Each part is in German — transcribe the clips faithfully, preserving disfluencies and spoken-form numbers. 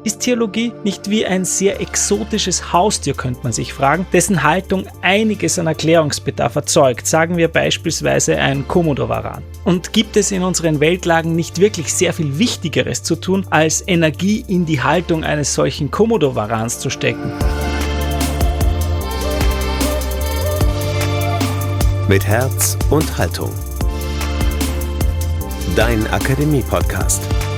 Ist Theologie nicht wie ein sehr exotisches Haustier, könnte man sich fragen, dessen Haltung einiges an Erklärungsbedarf erzeugt, sagen wir beispielsweise ein Komodowaran? Und gibt es in unseren Weltlagen nicht wirklich sehr viel Wichtigeres zu tun, als Energie in die Haltung eines solchen Komodowarans zu stecken? Mit Herz und Haltung. Dein Akademie-Podcast.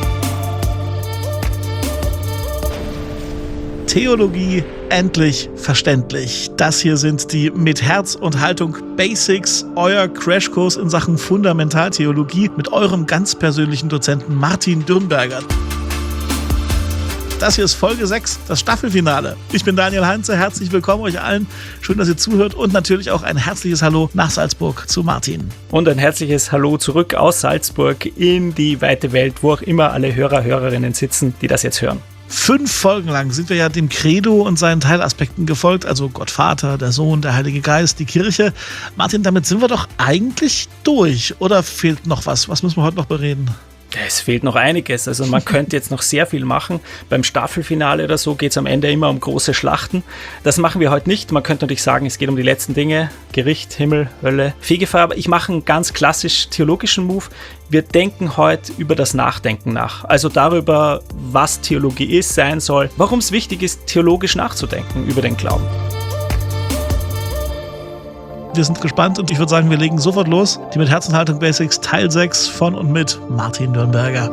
Theologie endlich verständlich. Das hier sind die Mit Herz und Haltung Basics, euer Crashkurs in Sachen Fundamentaltheologie mit eurem ganz persönlichen Dozenten Martin Dürnberger. Das hier ist Folge sechs, das Staffelfinale. Ich bin Daniel Heinze, herzlich willkommen euch allen. Schön, dass ihr zuhört und natürlich auch ein herzliches Hallo nach Salzburg zu Martin. Und ein herzliches Hallo zurück aus Salzburg in die weite Welt, wo auch immer alle Hörer, Hörerinnen sitzen, die das jetzt hören. Fünf Folgen lang sind wir ja dem Credo und seinen Teilaspekten gefolgt, also Gott Vater, der Sohn, der Heilige Geist, die Kirche. Martin, damit sind wir doch eigentlich durch. Oder fehlt noch was? Was müssen wir heute noch bereden? Es fehlt noch einiges, also man könnte jetzt noch sehr viel machen. Beim Staffelfinale oder so geht es am Ende immer um große Schlachten. Das machen wir heute nicht. Man könnte natürlich sagen, es geht um die letzten Dinge, Gericht, Himmel, Hölle, Fegefeuer. Aber ich mache einen ganz klassisch theologischen Move. Wir denken heute über das Nachdenken nach. Also darüber, was Theologie ist, sein soll, warum es wichtig ist, theologisch nachzudenken über den Glauben. Wir sind gespannt und ich würde sagen, wir legen sofort los. Die Mit Herz und Haltung Basics Teil sechs von und mit Martin Dürnberger.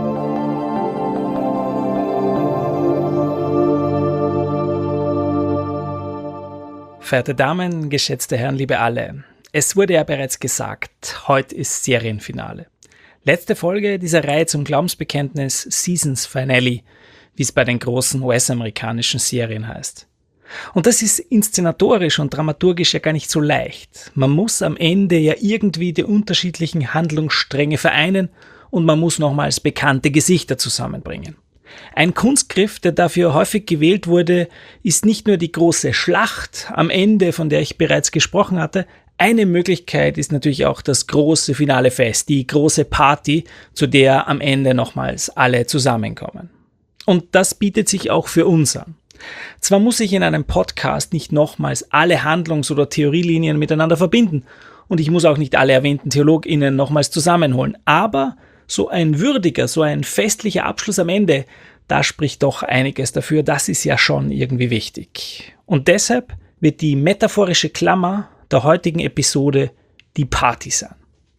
Verehrte Damen, geschätzte Herren, liebe alle. Es wurde ja bereits gesagt, heute ist Serienfinale. Letzte Folge dieser Reihe zum Glaubensbekenntnis Seasons Finale, wie es bei den großen U S-amerikanischen Serien heißt. Und das ist inszenatorisch und dramaturgisch ja gar nicht so leicht. Man muss am Ende ja irgendwie die unterschiedlichen Handlungsstränge vereinen und man muss nochmals bekannte Gesichter zusammenbringen. Ein Kunstgriff, der dafür häufig gewählt wurde, ist nicht nur die große Schlacht am Ende, von der ich bereits gesprochen hatte. Eine Möglichkeit ist natürlich auch das große finale Fest, die große Party, zu der am Ende nochmals alle zusammenkommen. Und das bietet sich auch für uns an. Zwar muss ich in einem Podcast nicht nochmals alle Handlungs- oder Theorielinien miteinander verbinden und ich muss auch nicht alle erwähnten TheologInnen nochmals zusammenholen, aber so ein würdiger, so ein festlicher Abschluss am Ende, da spricht doch einiges dafür, das ist ja schon irgendwie wichtig. Und deshalb wird die metaphorische Klammer der heutigen Episode die Party sein.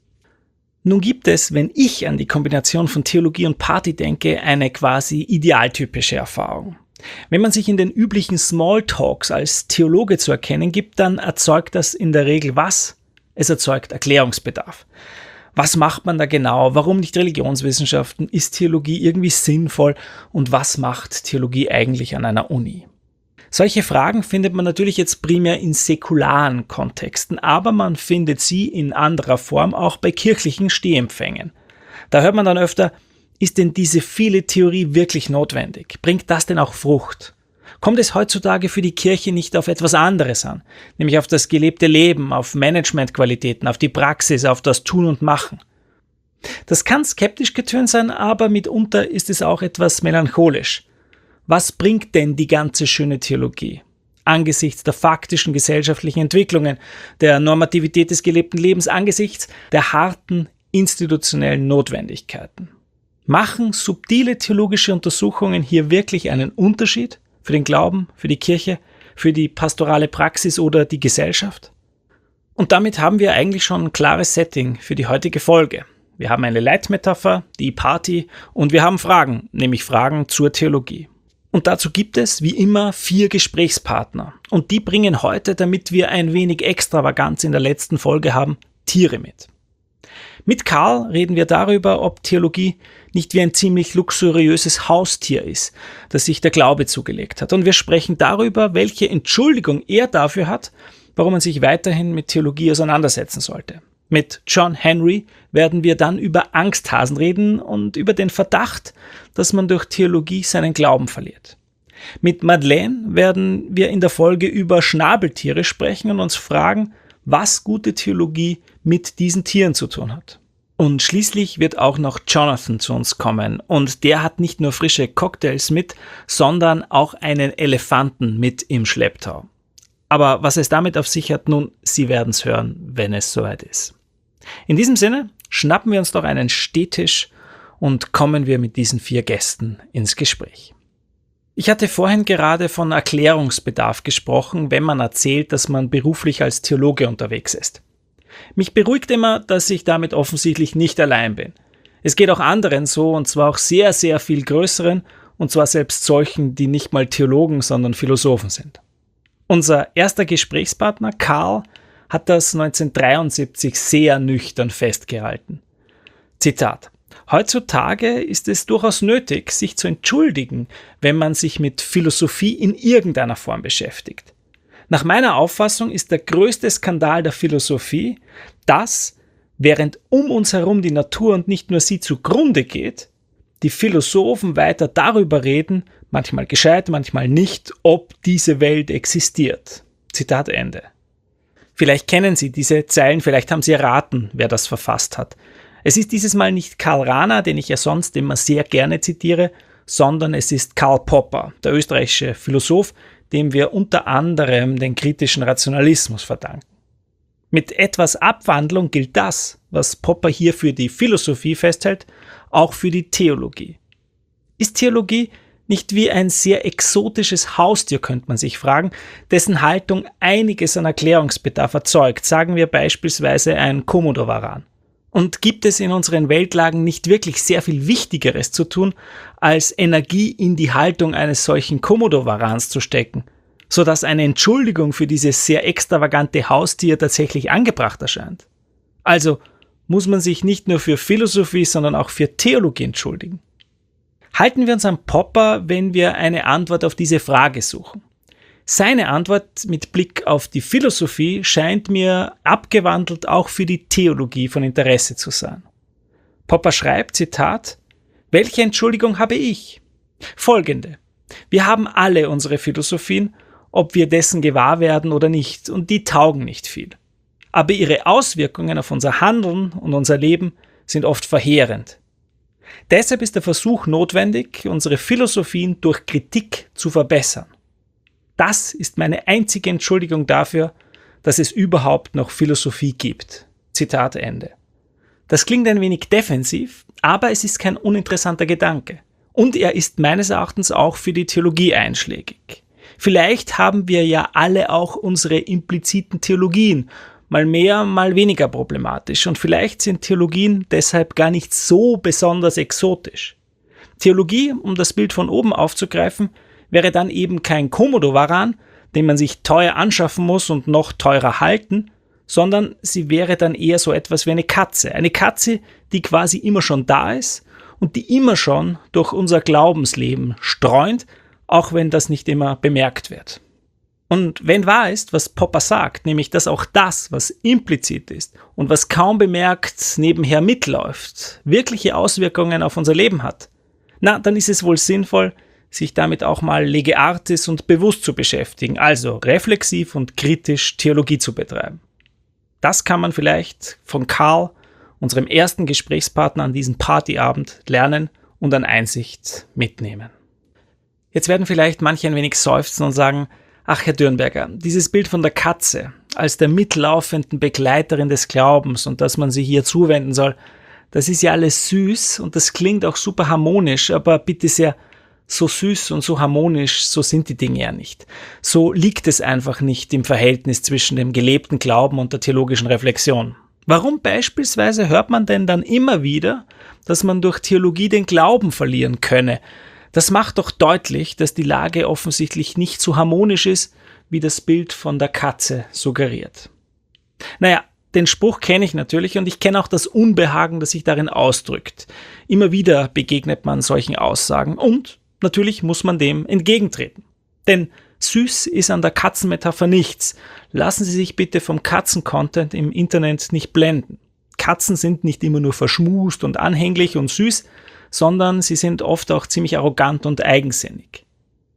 Nun gibt es, wenn ich an die Kombination von Theologie und Party denke, eine quasi idealtypische Erfahrung. Wenn man sich in den üblichen Smalltalks als Theologe zu erkennen gibt, dann erzeugt das in der Regel was? Es erzeugt Erklärungsbedarf. Was macht man da genau? Warum nicht Religionswissenschaften? Ist Theologie irgendwie sinnvoll? Und was macht Theologie eigentlich an einer Uni? Solche Fragen findet man natürlich jetzt primär in säkularen Kontexten, aber man findet sie in anderer Form auch bei kirchlichen Stehempfängen. Da hört man dann öfter: Ist denn diese viele Theorie wirklich notwendig? Bringt das denn auch Frucht? Kommt es heutzutage für die Kirche nicht auf etwas anderes an? Nämlich auf das gelebte Leben, auf Managementqualitäten, auf die Praxis, auf das Tun und Machen. Das kann skeptisch getönt sein, aber mitunter ist es auch etwas melancholisch. Was bringt denn die ganze schöne Theologie? Angesichts der faktischen gesellschaftlichen Entwicklungen, der Normativität des gelebten Lebens, angesichts der harten institutionellen Notwendigkeiten. Machen subtile theologische Untersuchungen hier wirklich einen Unterschied für den Glauben, für die Kirche, für die pastorale Praxis oder die Gesellschaft? Und damit haben wir eigentlich schon ein klares Setting für die heutige Folge. Wir haben eine Leitmetapher, die Party, und wir haben Fragen, nämlich Fragen zur Theologie. Und dazu gibt es, wie immer, vier Gesprächspartner. Und die bringen heute, damit wir ein wenig Extravaganz in der letzten Folge haben, Tiere mit. Mit Karl reden wir darüber, ob Theologie nicht wie ein ziemlich luxuriöses Haustier ist, das sich der Glaube zugelegt hat. Und wir sprechen darüber, welche Entschuldigung er dafür hat, warum man sich weiterhin mit Theologie auseinandersetzen sollte. Mit John Henry werden wir dann über Angsthasen reden und über den Verdacht, dass man durch Theologie seinen Glauben verliert. Mit Madeleine werden wir in der Folge über Schnabeltiere sprechen und uns fragen, was gute Theologie mit diesen Tieren zu tun hat. Und schließlich wird auch noch Jonathan zu uns kommen und der hat nicht nur frische Cocktails mit, sondern auch einen Elefanten mit im Schlepptau. Aber was es damit auf sich hat, nun, Sie werden es hören, wenn es soweit ist. In diesem Sinne, schnappen wir uns doch einen Stehtisch und kommen wir mit diesen vier Gästen ins Gespräch. Ich hatte vorhin gerade von Erklärungsbedarf gesprochen, wenn man erzählt, dass man beruflich als Theologe unterwegs ist. Mich beruhigt immer, dass ich damit offensichtlich nicht allein bin. Es geht auch anderen so, und zwar auch sehr, sehr viel größeren, und zwar selbst solchen, die nicht mal Theologen, sondern Philosophen sind. Unser erster Gesprächspartner, Karl, hat das neunzehnhundertdreiundsiebzig sehr nüchtern festgehalten. Zitat: Heutzutage ist es durchaus nötig, sich zu entschuldigen, wenn man sich mit Philosophie in irgendeiner Form beschäftigt. Nach meiner Auffassung ist der größte Skandal der Philosophie, dass, während um uns herum die Natur und nicht nur sie zugrunde geht, die Philosophen weiter darüber reden, manchmal gescheit, manchmal nicht, ob diese Welt existiert. Zitat Ende. Vielleicht kennen Sie diese Zeilen, vielleicht haben Sie erraten, wer das verfasst hat. Es ist dieses Mal nicht Karl Rahner, den ich ja sonst immer sehr gerne zitiere, sondern es ist Karl Popper, der österreichische Philosoph, dem wir unter anderem den kritischen Rationalismus verdanken. Mit etwas Abwandlung gilt das, was Popper hier für die Philosophie festhält, auch für die Theologie. Ist Theologie nicht wie ein sehr exotisches Haustier, könnte man sich fragen, dessen Haltung einiges an Erklärungsbedarf erzeugt, sagen wir beispielsweise ein Komodowaran. Und gibt es in unseren Weltlagen nicht wirklich sehr viel Wichtigeres zu tun, als Energie in die Haltung eines solchen Komodowarans zu stecken, sodass eine Entschuldigung für dieses sehr extravagante Haustier tatsächlich angebracht erscheint? Also muss man sich nicht nur für Philosophie, sondern auch für Theologie entschuldigen. Halten wir uns an Popper, wenn wir eine Antwort auf diese Frage suchen. Seine Antwort mit Blick auf die Philosophie scheint mir abgewandelt auch für die Theologie von Interesse zu sein. Popper schreibt, Zitat: Welche Entschuldigung habe ich? Folgende: Wir haben alle unsere Philosophien, ob wir dessen gewahr werden oder nicht, und die taugen nicht viel. Aber ihre Auswirkungen auf unser Handeln und unser Leben sind oft verheerend. Deshalb ist der Versuch notwendig, unsere Philosophien durch Kritik zu verbessern. Das ist meine einzige Entschuldigung dafür, dass es überhaupt noch Philosophie gibt. Zitat Ende. Das klingt ein wenig defensiv, aber es ist kein uninteressanter Gedanke. Und er ist meines Erachtens auch für die Theologie einschlägig. Vielleicht haben wir ja alle auch unsere impliziten Theologien, mal mehr, mal weniger problematisch. Und vielleicht sind Theologien deshalb gar nicht so besonders exotisch. Theologie, um das Bild von oben aufzugreifen, wäre dann eben kein Komodowaran, den man sich teuer anschaffen muss und noch teurer halten, sondern sie wäre dann eher so etwas wie eine Katze. Eine Katze, die quasi immer schon da ist und die immer schon durch unser Glaubensleben streunt, auch wenn das nicht immer bemerkt wird. Und wenn wahr ist, was Popper sagt, nämlich dass auch das, was implizit ist und was kaum bemerkt nebenher mitläuft, wirkliche Auswirkungen auf unser Leben hat, na, dann ist es wohl sinnvoll, sich damit auch mal lege artis und bewusst zu beschäftigen, also reflexiv und kritisch Theologie zu betreiben. Das kann man vielleicht von Karl, unserem ersten Gesprächspartner an diesem Partyabend, lernen und an Einsicht mitnehmen. Jetzt werden vielleicht manche ein wenig seufzen und sagen: Ach, Herr Dürnberger, dieses Bild von der Katze als der mitlaufenden Begleiterin des Glaubens und dass man sie hier zuwenden soll, das ist ja alles süß und das klingt auch super harmonisch, aber bitte sehr, so süß und so harmonisch, so sind die Dinge ja nicht. So liegt es einfach nicht im Verhältnis zwischen dem gelebten Glauben und der theologischen Reflexion. Warum beispielsweise hört man denn dann immer wieder, dass man durch Theologie den Glauben verlieren könne? Das macht doch deutlich, dass die Lage offensichtlich nicht so harmonisch ist, wie das Bild von der Katze suggeriert. Naja, den Spruch kenne ich natürlich und ich kenne auch das Unbehagen, das sich darin ausdrückt. Immer wieder begegnet man solchen Aussagen und natürlich muss man dem entgegentreten. Denn süß ist an der Katzenmetapher nichts. Lassen Sie sich bitte vom Katzen-Content im Internet nicht blenden. Katzen sind nicht immer nur verschmust und anhänglich und süß, sondern sie sind oft auch ziemlich arrogant und eigensinnig.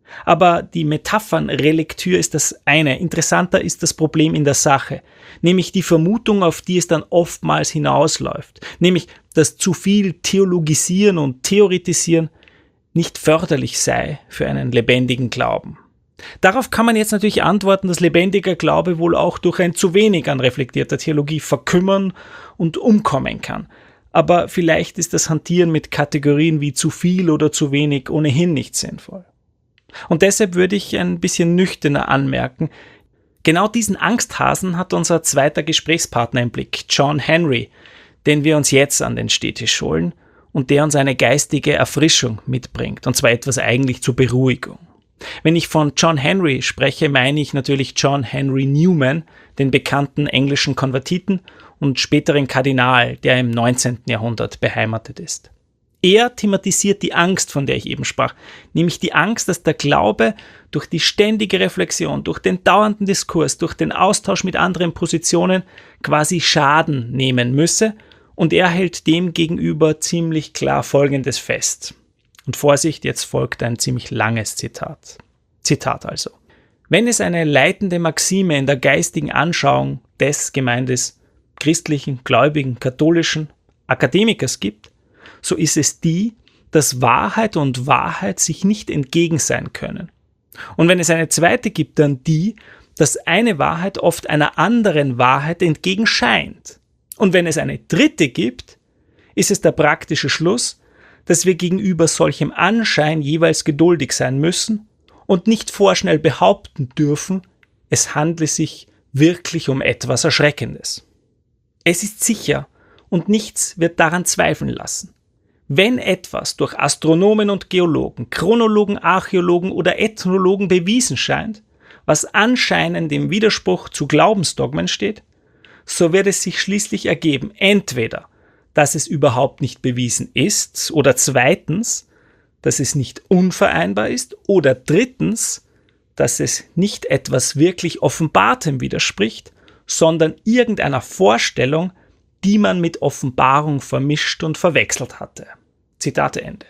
Aber die Metaphernrelektür ist das eine. Interessanter ist das Problem in der Sache, nämlich die Vermutung, auf die es dann oftmals hinausläuft, nämlich, dass zu viel Theologisieren und Theoretisieren nicht förderlich sei für einen lebendigen Glauben. Darauf kann man jetzt natürlich antworten, dass lebendiger Glaube wohl auch durch ein zu wenig an reflektierter Theologie verkümmern und umkommen kann. Aber vielleicht ist das Hantieren mit Kategorien wie zu viel oder zu wenig ohnehin nicht sinnvoll. Und deshalb würde ich ein bisschen nüchterner anmerken, genau diesen Angsthasen hat unser zweiter Gesprächspartner im Blick, John Henry, den wir uns jetzt an den Stehtisch holen und der uns eine geistige Erfrischung mitbringt, und zwar etwas eigentlich zur Beruhigung. Wenn ich von John Henry spreche, meine ich natürlich John Henry Newman, den bekannten englischen Konvertiten und späteren Kardinal, der im neunzehnten Jahrhundert beheimatet ist. Er thematisiert die Angst, von der ich eben sprach, nämlich die Angst, dass der Glaube durch die ständige Reflexion, durch den dauernden Diskurs, durch den Austausch mit anderen Positionen quasi Schaden nehmen müsse, und er hält dem gegenüber ziemlich klar Folgendes fest. Und Vorsicht, jetzt folgt ein ziemlich langes Zitat. Zitat also. Wenn es eine leitende Maxime in der geistigen Anschauung des Gemeindes christlichen, gläubigen, katholischen Akademikers gibt, so ist es die, dass Wahrheit und Wahrheit sich nicht entgegen sein können. Und wenn es eine zweite gibt, dann die, dass eine Wahrheit oft einer anderen Wahrheit entgegen scheint. Und wenn es eine dritte gibt, ist es der praktische Schluss, dass wir gegenüber solchem Anschein jeweils geduldig sein müssen und nicht vorschnell behaupten dürfen, es handle sich wirklich um etwas Erschreckendes. Es ist sicher und nichts wird daran zweifeln lassen. Wenn etwas durch Astronomen und Geologen, Chronologen, Archäologen oder Ethnologen bewiesen scheint, was anscheinend im Widerspruch zu Glaubensdogmen steht, so wird es sich schließlich ergeben, entweder dass es überhaupt nicht bewiesen ist, oder zweitens, dass es nicht unvereinbar ist, oder drittens, dass es nicht etwas wirklich Offenbartem widerspricht, sondern irgendeiner Vorstellung, die man mit Offenbarung vermischt und verwechselt hatte. Zitate Ende.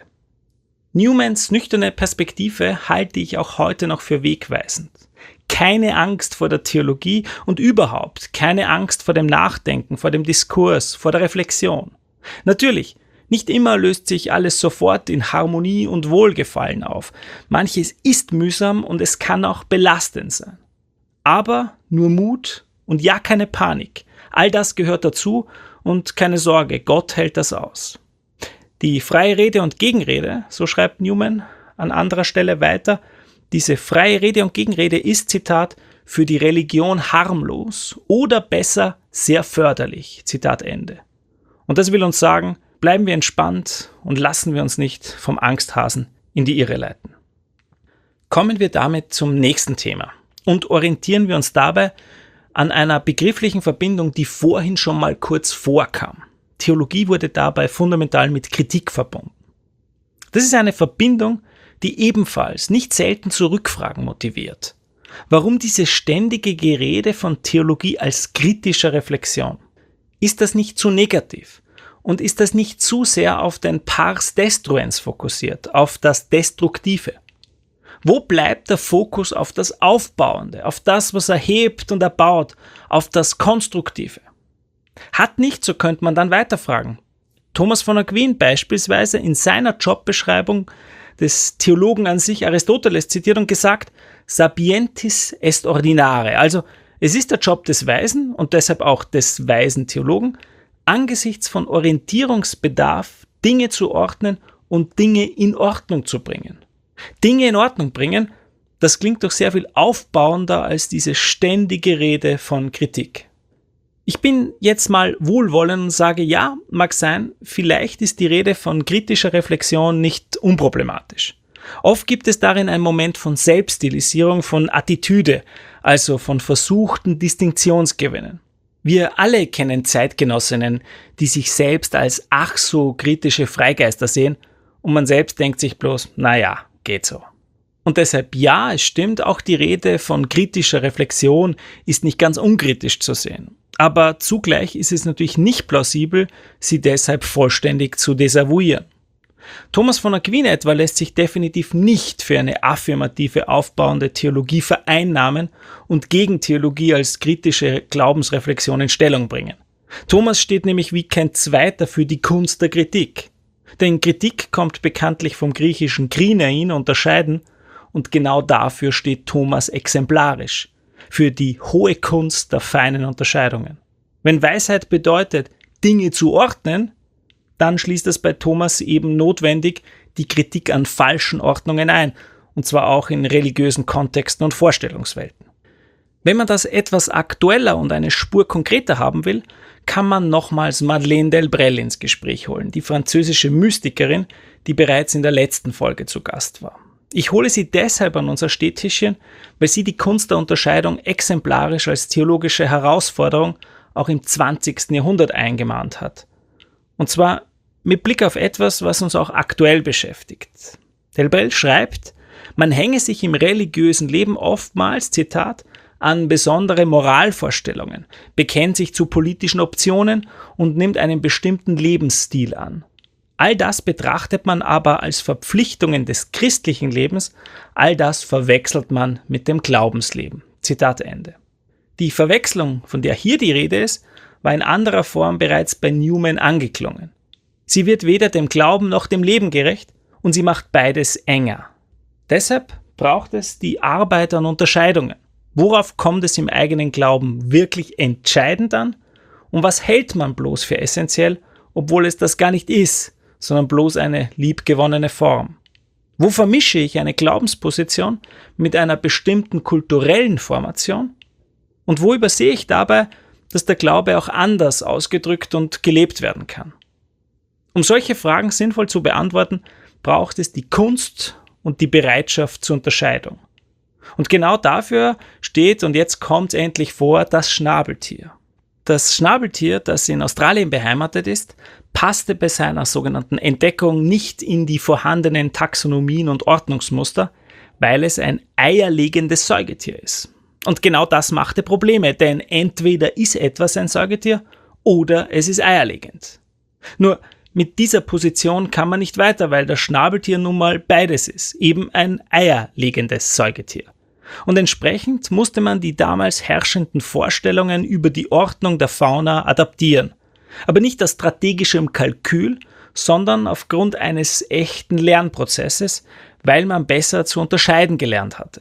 Newmans nüchterne Perspektive halte ich auch heute noch für wegweisend. Keine Angst vor der Theologie und überhaupt keine Angst vor dem Nachdenken, vor dem Diskurs, vor der Reflexion. Natürlich, nicht immer löst sich alles sofort in Harmonie und Wohlgefallen auf. Manches ist mühsam und es kann auch belastend sein. Aber nur Mut und ja keine Panik. All das gehört dazu und keine Sorge, Gott hält das aus. Die freie Rede und Gegenrede, so schreibt Newman an anderer Stelle weiter, diese freie Rede und Gegenrede ist, Zitat, für die Religion harmlos oder besser sehr förderlich, Zitat Ende. Und das will uns sagen, bleiben wir entspannt und lassen wir uns nicht vom Angsthasen in die Irre leiten. Kommen wir damit zum nächsten Thema und orientieren wir uns dabei an einer begrifflichen Verbindung, die vorhin schon mal kurz vorkam. Theologie wurde dabei fundamental mit Kritik verbunden. Das ist eine Verbindung, die ebenfalls nicht selten zu Rückfragen motiviert. Warum diese ständige Gerede von Theologie als kritischer Reflexion? Ist das nicht zu negativ? Und ist das nicht zu sehr auf den Pars Destruens fokussiert, auf das Destruktive? Wo bleibt der Fokus auf das Aufbauende, auf das, was erhebt und erbaut, auf das Konstruktive? Hat nicht, so könnte man dann weiterfragen. Thomas von Aquin beispielsweise in seiner Jobbeschreibung des Theologen an sich Aristoteles zitiert und gesagt, sapientis est ordinare, also es ist der Job des Weisen und deshalb auch des weisen Theologen, angesichts von Orientierungsbedarf Dinge zu ordnen und Dinge in Ordnung zu bringen. Dinge in Ordnung bringen, das klingt doch sehr viel aufbauender als diese ständige Rede von Kritik. Ich bin jetzt mal wohlwollend und sage, ja, mag sein, vielleicht ist die Rede von kritischer Reflexion nicht unproblematisch. Oft gibt es darin einen Moment von Selbststilisierung, von Attitüde, also von versuchten Distinktionsgewinnen. Wir alle kennen Zeitgenossinnen, die sich selbst als ach so kritische Freigeister sehen und man selbst denkt sich bloß, naja, geht so. Und deshalb ja, es stimmt, auch die Rede von kritischer Reflexion ist nicht ganz unkritisch zu sehen. Aber zugleich ist es natürlich nicht plausibel, sie deshalb vollständig zu desavouieren. Thomas von Aquin etwa lässt sich definitiv nicht für eine affirmative, aufbauende Theologie vereinnahmen und gegen Theologie als kritische Glaubensreflexion in Stellung bringen. Thomas steht nämlich wie kein Zweiter für die Kunst der Kritik. Denn Kritik kommt bekanntlich vom griechischen krinein, unterscheiden, und genau dafür steht Thomas exemplarisch, für die hohe Kunst der feinen Unterscheidungen. Wenn Weisheit bedeutet, Dinge zu ordnen, dann schließt es bei Thomas eben notwendig die Kritik an falschen Ordnungen ein, und zwar auch in religiösen Kontexten und Vorstellungswelten. Wenn man das etwas aktueller und eine Spur konkreter haben will, kann man nochmals Madeleine Delbrel ins Gespräch holen, die französische Mystikerin, die bereits in der letzten Folge zu Gast war. Ich hole sie deshalb an unser Städtchen, weil sie die Kunst der Unterscheidung exemplarisch als theologische Herausforderung auch im zwanzigsten Jahrhundert eingemahnt hat. Und zwar mit Blick auf etwas, was uns auch aktuell beschäftigt. Delbrel schreibt, man hänge sich im religiösen Leben oftmals, Zitat, an besondere Moralvorstellungen, bekennt sich zu politischen Optionen und nimmt einen bestimmten Lebensstil an. All das betrachtet man aber als Verpflichtungen des christlichen Lebens, all das verwechselt man mit dem Glaubensleben. Zitat Ende. Die Verwechslung, von der hier die Rede ist, war in anderer Form bereits bei Newman angeklungen. Sie wird weder dem Glauben noch dem Leben gerecht und sie macht beides enger. Deshalb braucht es die Arbeit an Unterscheidungen. Worauf kommt es im eigenen Glauben wirklich entscheidend an? Und was hält man bloß für essentiell, obwohl es das gar nicht ist, sondern bloß eine liebgewonnene Form? Wo vermische ich eine Glaubensposition mit einer bestimmten kulturellen Formation? Und wo übersehe ich dabei, dass der Glaube auch anders ausgedrückt und gelebt werden kann? Um solche Fragen sinnvoll zu beantworten, braucht es die Kunst und die Bereitschaft zur Unterscheidung. Und genau dafür steht, und jetzt kommt es endlich vor, das Schnabeltier. Das Schnabeltier, das in Australien beheimatet ist, passte bei seiner sogenannten Entdeckung nicht in die vorhandenen Taxonomien und Ordnungsmuster, weil es ein eierlegendes Säugetier ist. Und genau das machte Probleme, denn entweder ist etwas ein Säugetier oder es ist eierlegend. Nur mit dieser Position kann man nicht weiter, weil das Schnabeltier nun mal beides ist, eben ein eierlegendes Säugetier. Und entsprechend musste man die damals herrschenden Vorstellungen über die Ordnung der Fauna adaptieren. Aber nicht aus strategischem Kalkül, sondern aufgrund eines echten Lernprozesses, weil man besser zu unterscheiden gelernt hatte.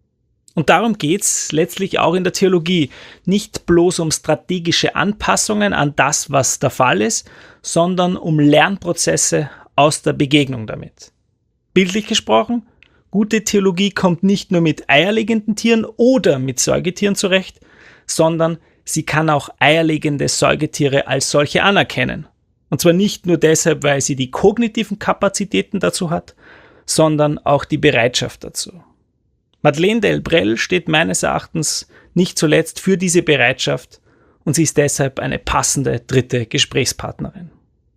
Und darum geht's letztlich auch in der Theologie, nicht bloß um strategische Anpassungen an das, was der Fall ist, sondern um Lernprozesse aus der Begegnung damit. Bildlich gesprochen, gute Theologie kommt nicht nur mit eierlegenden Tieren oder mit Säugetieren zurecht, sondern sie kann auch eierlegende Säugetiere als solche anerkennen. Und zwar nicht nur deshalb, weil sie die kognitiven Kapazitäten dazu hat, sondern auch die Bereitschaft dazu. Madeleine Delbrel steht meines Erachtens nicht zuletzt für diese Bereitschaft und sie ist deshalb eine passende dritte Gesprächspartnerin.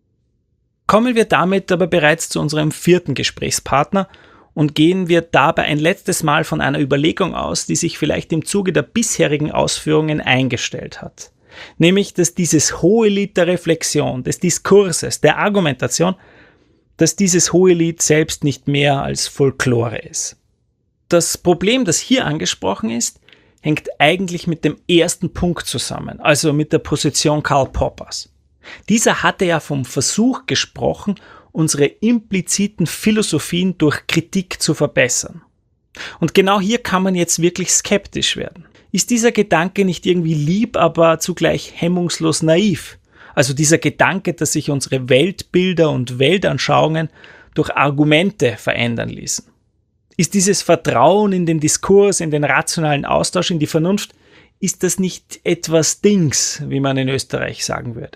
Kommen wir damit aber bereits zu unserem vierten Gesprächspartner und gehen wir dabei ein letztes Mal von einer Überlegung aus, die sich vielleicht im Zuge der bisherigen Ausführungen eingestellt hat. Nämlich, dass dieses Hohelied der Reflexion, des Diskurses, der Argumentation, dass dieses Hohelied selbst nicht mehr als Folklore ist. Das Problem, das hier angesprochen ist, hängt eigentlich mit dem ersten Punkt zusammen, also mit der Position Karl Poppers. Dieser hatte ja vom Versuch gesprochen, unsere impliziten Philosophien durch Kritik zu verbessern. Und genau hier kann man jetzt wirklich skeptisch werden. Ist dieser Gedanke nicht irgendwie lieb, aber zugleich hemmungslos naiv? Also dieser Gedanke, dass sich unsere Weltbilder und Weltanschauungen durch Argumente verändern ließen. Ist dieses Vertrauen in den Diskurs, in den rationalen Austausch, in die Vernunft, ist das nicht etwas Dings, wie man in Österreich sagen würde?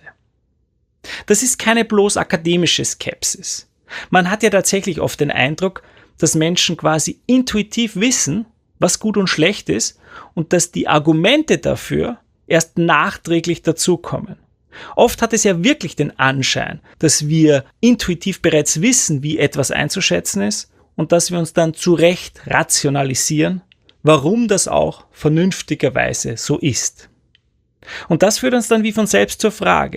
Das ist keine bloß akademische Skepsis. Man hat ja tatsächlich oft den Eindruck, dass Menschen quasi intuitiv wissen, was gut und schlecht ist und dass die Argumente dafür erst nachträglich dazukommen. Oft hat es ja wirklich den Anschein, dass wir intuitiv bereits wissen, wie etwas einzuschätzen ist und dass wir uns dann zu Recht rationalisieren, warum das auch vernünftigerweise so ist. Und das führt uns dann wie von selbst zur Frage,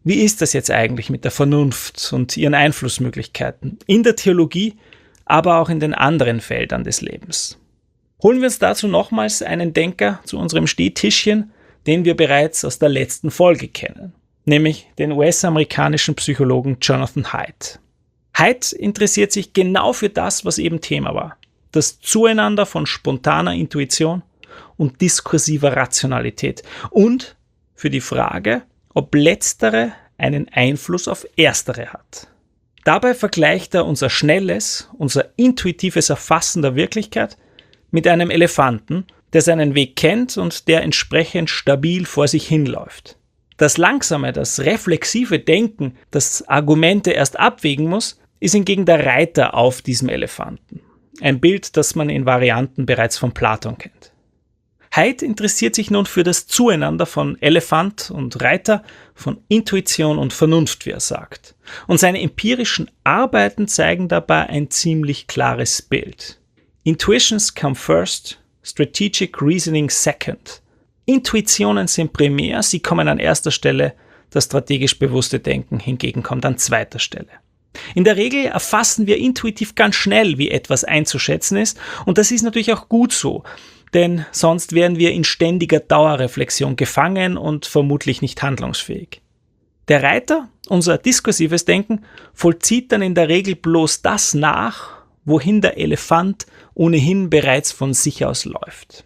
Wie ist das jetzt eigentlich mit der Vernunft und ihren Einflussmöglichkeiten in der Theologie, aber auch in den anderen Feldern des Lebens? Holen wir uns dazu nochmals einen Denker zu unserem Stehtischchen, den wir bereits aus der letzten Folge kennen, nämlich den U S-amerikanischen Psychologen Jonathan Haidt. Haidt interessiert sich genau für das, was eben Thema war: das Zueinander von spontaner Intuition und diskursiver Rationalität und für die Frage, ob letztere einen Einfluss auf erstere hat. Dabei vergleicht er unser schnelles, unser intuitives Erfassen der Wirklichkeit mit einem Elefanten, der seinen Weg kennt und der entsprechend stabil vor sich hinläuft. Das langsame, das reflexive Denken, das Argumente erst abwägen muss, ist hingegen der Reiter auf diesem Elefanten. Ein Bild, das man in Varianten bereits von Platon kennt. Haidt interessiert sich nun für das Zueinander von Elefant und Reiter, von Intuition und Vernunft, wie er sagt. Und seine empirischen Arbeiten zeigen dabei ein ziemlich klares Bild. Intuitions come first, strategic reasoning second. Intuitionen sind primär, sie kommen an erster Stelle, das strategisch bewusste Denken hingegen kommt an zweiter Stelle. In der Regel erfassen wir intuitiv ganz schnell, wie etwas einzuschätzen ist, und das ist natürlich auch gut so, denn sonst wären wir in ständiger Dauerreflexion gefangen und vermutlich nicht handlungsfähig. Der Reiter, unser diskursives Denken, vollzieht dann in der Regel bloß das nach, wohin der Elefant ohnehin bereits von sich aus läuft.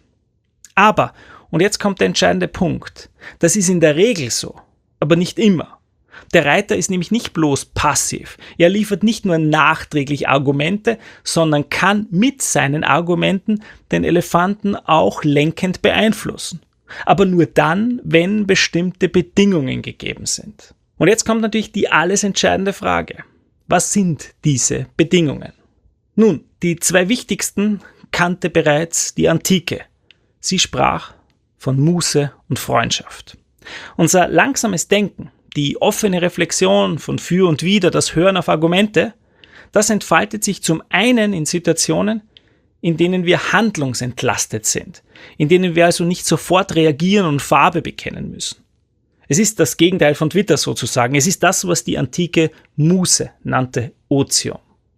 Aber, und jetzt kommt der entscheidende Punkt, das ist in der Regel so, aber nicht immer. Der Reiter ist nämlich nicht bloß passiv. Er liefert nicht nur nachträglich Argumente, sondern kann mit seinen Argumenten den Elefanten auch lenkend beeinflussen. Aber nur dann, wenn bestimmte Bedingungen gegeben sind. Und jetzt kommt natürlich die alles entscheidende Frage. Was sind diese Bedingungen? Nun, die zwei wichtigsten kannte bereits die Antike. Sie sprach von Muße und Freundschaft. Unser langsames Denken, die offene Reflexion von für und wider, das Hören auf Argumente, das entfaltet sich zum einen in Situationen, in denen wir handlungsentlastet sind, in denen wir also nicht sofort reagieren und Farbe bekennen müssen. Es ist das Gegenteil von Twitter sozusagen. Es ist das, was die Antike Muße nannte, Otium.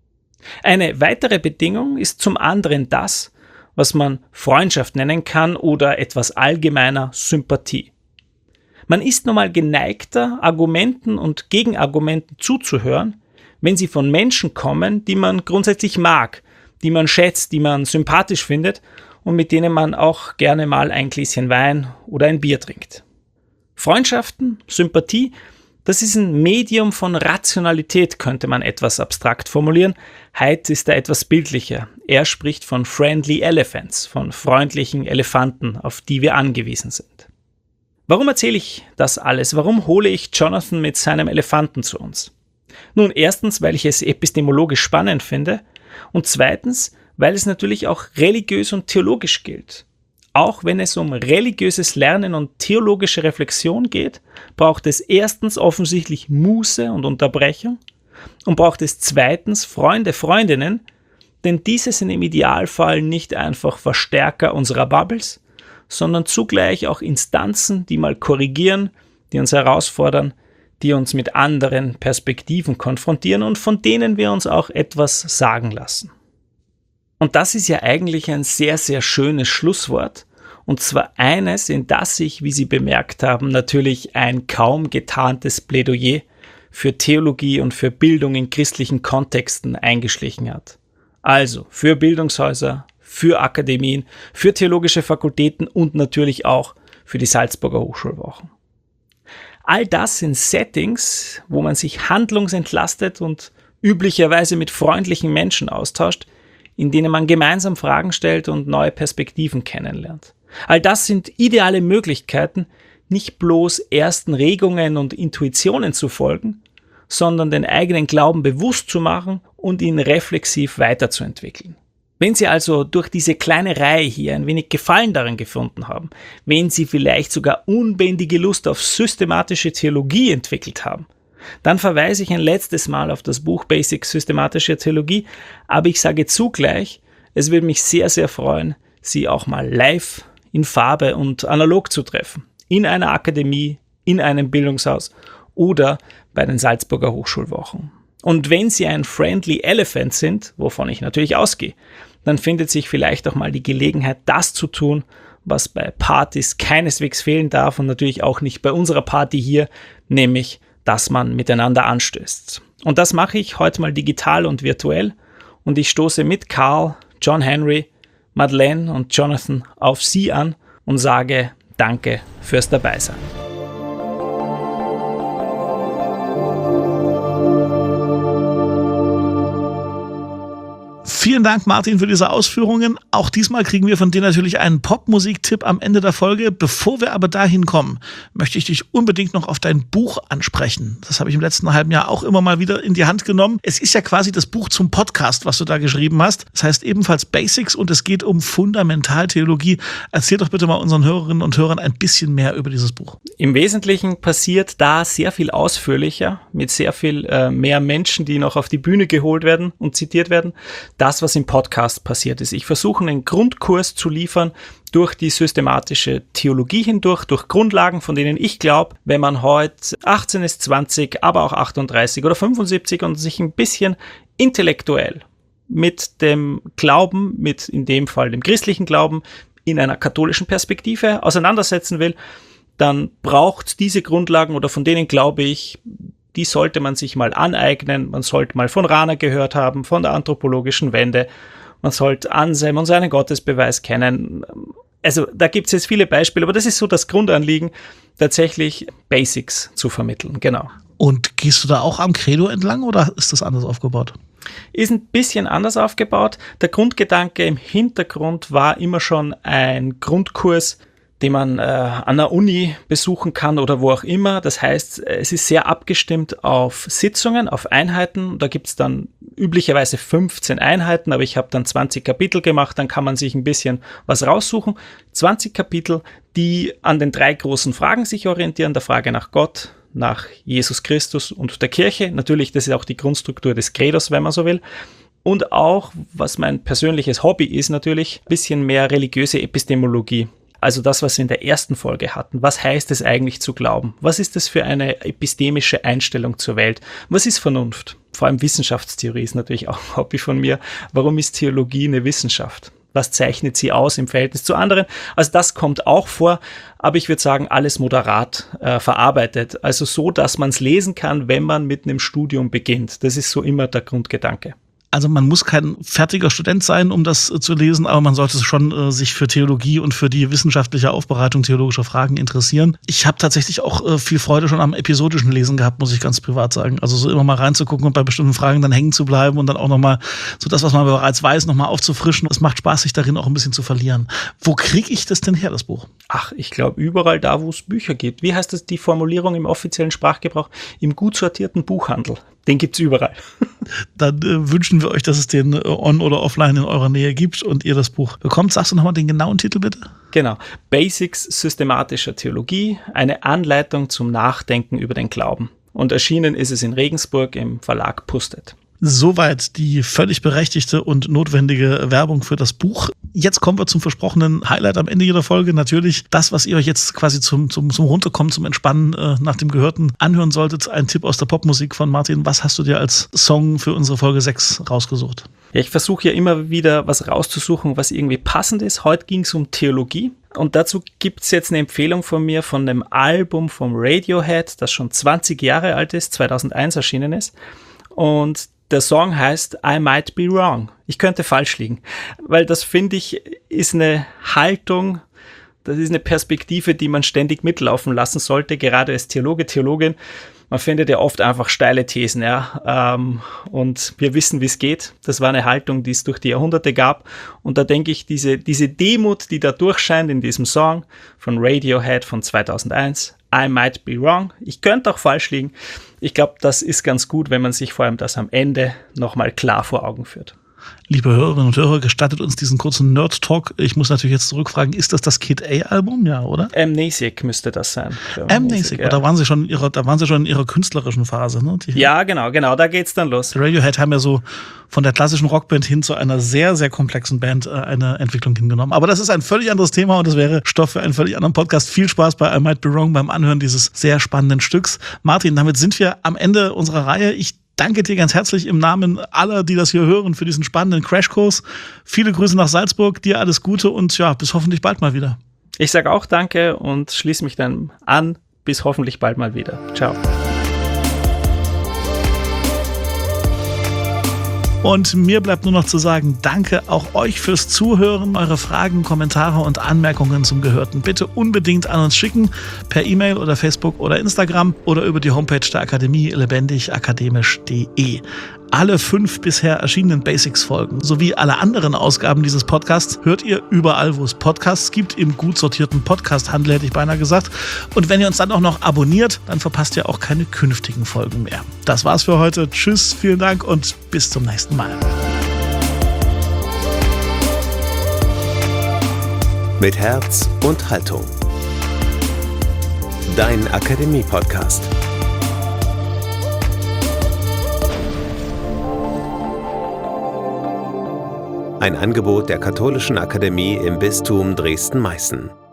Eine weitere Bedingung ist zum anderen das, was man Freundschaft nennen kann oder etwas allgemeiner Sympathie. Man ist nun mal geneigter, Argumenten und Gegenargumenten zuzuhören, wenn sie von Menschen kommen, die man grundsätzlich mag, die man schätzt, die man sympathisch findet und mit denen man auch gerne mal ein Gläschen Wein oder ein Bier trinkt. Freundschaften, Sympathie, das ist ein Medium von Rationalität, könnte man etwas abstrakt formulieren. Haidt ist da etwas bildlicher. Er spricht von friendly elephants, von freundlichen Elefanten, auf die wir angewiesen sind. Warum erzähle ich das alles? Warum hole ich Jonathan mit seinem Elefanten zu uns? Nun, erstens, weil ich es epistemologisch spannend finde und zweitens, weil es natürlich auch religiös und theologisch gilt. Auch wenn es um religiöses Lernen und theologische Reflexion geht, braucht es erstens offensichtlich Muße und Unterbrechung und braucht es zweitens Freunde, Freundinnen, denn diese sind im Idealfall nicht einfach Verstärker unserer Bubbles, sondern zugleich auch Instanzen, die mal korrigieren, die uns herausfordern, die uns mit anderen Perspektiven konfrontieren und von denen wir uns auch etwas sagen lassen. Und das ist ja eigentlich ein sehr, sehr schönes Schlusswort, und zwar eines, in das sich, wie Sie bemerkt haben, natürlich ein kaum getarntes Plädoyer für Theologie und für Bildung in christlichen Kontexten eingeschlichen hat. Also für Bildungshäuser, für Akademien, für theologische Fakultäten und natürlich auch für die Salzburger Hochschulwochen. All das sind Settings, wo man sich handlungsentlastet und üblicherweise mit freundlichen Menschen austauscht, in denen man gemeinsam Fragen stellt und neue Perspektiven kennenlernt. All das sind ideale Möglichkeiten, nicht bloß ersten Regungen und Intuitionen zu folgen, sondern den eigenen Glauben bewusst zu machen und ihn reflexiv weiterzuentwickeln. Wenn Sie also durch diese kleine Reihe hier ein wenig Gefallen daran gefunden haben, wenn Sie vielleicht sogar unbändige Lust auf systematische Theologie entwickelt haben, dann verweise ich ein letztes Mal auf das Buch Basics Systematische Theologie, aber ich sage zugleich, es würde mich sehr, sehr freuen, Sie auch mal live, in Farbe und analog zu treffen, in einer Akademie, in einem Bildungshaus oder bei den Salzburger Hochschulwochen. Und wenn Sie ein Friendly Elephant sind, wovon ich natürlich ausgehe, dann findet sich vielleicht auch mal die Gelegenheit, das zu tun, was bei Partys keineswegs fehlen darf und natürlich auch nicht bei unserer Party hier, nämlich, dass man miteinander anstößt. Und das mache ich heute mal digital und virtuell und ich stoße mit Karl, John Henry, Madeleine und Jonathan auf Sie an und sage Danke fürs Dabeisein. Vielen Dank, Martin, für diese Ausführungen. Auch diesmal kriegen wir von dir natürlich einen Popmusik-Tipp am Ende der Folge. Bevor wir aber dahin kommen, möchte ich dich unbedingt noch auf dein Buch ansprechen. Das habe ich im letzten halben Jahr auch immer mal wieder in die Hand genommen. Es ist ja quasi das Buch zum Podcast, was du da geschrieben hast. Das heißt ebenfalls Basics und es geht um Fundamentaltheologie. Erzähl doch bitte mal unseren Hörerinnen und Hörern ein bisschen mehr über dieses Buch. Im Wesentlichen passiert da sehr viel ausführlicher, mit sehr viel äh, mehr Menschen, die noch auf die Bühne geholt werden und zitiert werden. Das, was im Podcast passiert ist. Ich versuche einen Grundkurs zu liefern durch die systematische Theologie hindurch, durch Grundlagen, von denen ich glaube, wenn man heute achtzehn ist, zwanzig, aber auch achtunddreißig oder fünfundsiebzig und sich ein bisschen intellektuell mit dem Glauben, mit in dem Fall dem christlichen Glauben, in einer katholischen Perspektive auseinandersetzen will, dann braucht diese Grundlagen oder von denen glaube ich, die sollte man sich mal aneignen. Man sollte mal von Rahner gehört haben, von der anthropologischen Wende. Man sollte Anselm und seinen Gottesbeweis kennen. Also da gibt es jetzt viele Beispiele, aber das ist so das Grundanliegen, tatsächlich Basics zu vermitteln. Genau. Und gehst du da auch am Credo entlang oder ist das anders aufgebaut? Ist ein bisschen anders aufgebaut. Der Grundgedanke im Hintergrund war immer schon ein Grundkurs, den man äh, an der Uni besuchen kann oder wo auch immer. Das heißt, es ist sehr abgestimmt auf Sitzungen, auf Einheiten. Da gibt es dann üblicherweise fünfzehn Einheiten, aber ich habe dann zwanzig Kapitel gemacht, dann kann man sich ein bisschen was raussuchen. zwanzig Kapitel, die an den drei großen Fragen sich orientieren, der Frage nach Gott, nach Jesus Christus und der Kirche. Natürlich, das ist auch die Grundstruktur des Credos, wenn man so will. Und auch, was mein persönliches Hobby ist, natürlich ein bisschen mehr religiöse Epistemologie. Also das, was wir in der ersten Folge hatten. Was heißt es eigentlich zu glauben? Was ist das für eine epistemische Einstellung zur Welt? Was ist Vernunft? Vor allem Wissenschaftstheorie ist natürlich auch ein Hobby von mir. Warum ist Theologie eine Wissenschaft? Was zeichnet sie aus im Verhältnis zu anderen? Also das kommt auch vor, aber ich würde sagen, alles moderat äh, verarbeitet. Also so, dass man es lesen kann, wenn man mit einem Studium beginnt. Das ist so immer der Grundgedanke. Also man muss kein fertiger Student sein, um das äh, zu lesen, aber man sollte schon äh, sich für Theologie und für die wissenschaftliche Aufbereitung theologischer Fragen interessieren. Ich habe tatsächlich auch äh, viel Freude schon am episodischen Lesen gehabt, muss ich ganz privat sagen. Also so immer mal reinzugucken und bei bestimmten Fragen dann hängen zu bleiben und dann auch nochmal so das, was man bereits weiß, nochmal aufzufrischen. Es macht Spaß, sich darin auch ein bisschen zu verlieren. Wo kriege ich das denn her, das Buch? Ach, ich glaube überall da, wo es Bücher gibt. Wie heißt das die Formulierung im offiziellen Sprachgebrauch? Im gut sortierten Buchhandel. Den gibt's überall. Dann äh, wünschen wir euch, dass es den äh, on- oder offline in eurer Nähe gibt und ihr das Buch bekommt. Sagst du nochmal den genauen Titel, bitte? Genau. Basics systematischer Theologie, eine Anleitung zum Nachdenken über den Glauben. Und erschienen ist es in Regensburg im Verlag Pustet. Soweit die völlig berechtigte und notwendige Werbung für das Buch. Jetzt kommen wir zum versprochenen Highlight am Ende jeder Folge. Natürlich das, was ihr euch jetzt quasi zum, zum, zum Runterkommen, zum Entspannen äh, nach dem Gehörten anhören solltet. Ein Tipp aus der Popmusik von Martin. Was hast du dir als Song für unsere Folge sechs rausgesucht? Ja, ich versuche ja immer wieder was rauszusuchen, was irgendwie passend ist. Heute ging es um Theologie. Und dazu gibt es jetzt eine Empfehlung von mir von einem Album vom Radiohead, das schon zwanzig Jahre alt ist, zweitausendeins erschienen ist. Und der Song heißt I Might Be Wrong. Ich könnte falsch liegen, weil das, finde ich, ist eine Haltung, das ist eine Perspektive, die man ständig mitlaufen lassen sollte, gerade als Theologe, Theologin. Man findet ja oft einfach steile Thesen, ja, ähm, und wir wissen, wie es geht. Das war eine Haltung, die es durch die Jahrhunderte gab. Und da denke ich, diese, diese Demut, die da durchscheint in diesem Song von Radiohead von zweitausendeins, I might be wrong, ich könnte auch falsch liegen. Ich glaube, das ist ganz gut, wenn man sich vor allem das am Ende nochmal klar vor Augen führt. Liebe Hörerinnen und Hörer, gestattet uns diesen kurzen Nerd-Talk. Ich muss natürlich jetzt zurückfragen, ist das das Kid A-Album? Ja, oder? Amnesiac müsste das sein. Amnesiac, ja. da waren sie schon in ihrer, da waren sie schon in ihrer künstlerischen Phase. Ne? Die ja, genau, genau, da geht's dann los. Radiohead haben ja so von der klassischen Rockband hin zu einer sehr, sehr komplexen Band äh, eine Entwicklung hingenommen. Aber das ist ein völlig anderes Thema und das wäre Stoff für einen völlig anderen Podcast. Viel Spaß bei I Might Be Wrong beim Anhören dieses sehr spannenden Stücks. Martin, damit sind wir am Ende unserer Reihe. Ich danke dir ganz herzlich im Namen aller, die das hier hören, für diesen spannenden Crashkurs. Viele Grüße nach Salzburg, dir alles Gute und ja, bis hoffentlich bald mal wieder. Ich sage auch danke und schließe mich dann an. Bis hoffentlich bald mal wieder. Ciao. Und mir bleibt nur noch zu sagen, danke auch euch fürs Zuhören. Eure Fragen, Kommentare und Anmerkungen zum Gehörten bitte unbedingt an uns schicken, per E-Mail oder Facebook oder Instagram oder über die Homepage der Akademie lebendig akademisch punkt de. Alle fünf bisher erschienenen Basics-Folgen sowie alle anderen Ausgaben dieses Podcasts hört ihr überall, wo es Podcasts gibt, im gut sortierten Podcast-Handel, hätte ich beinahe gesagt. Und wenn ihr uns dann auch noch abonniert, dann verpasst ihr auch keine künftigen Folgen mehr. Das war's für heute. Tschüss, vielen Dank und bis zum nächsten Mal. Mit Herz und Haltung. Dein Akademie-Podcast. Ein Angebot der Katholischen Akademie im Bistum Dresden-Meißen.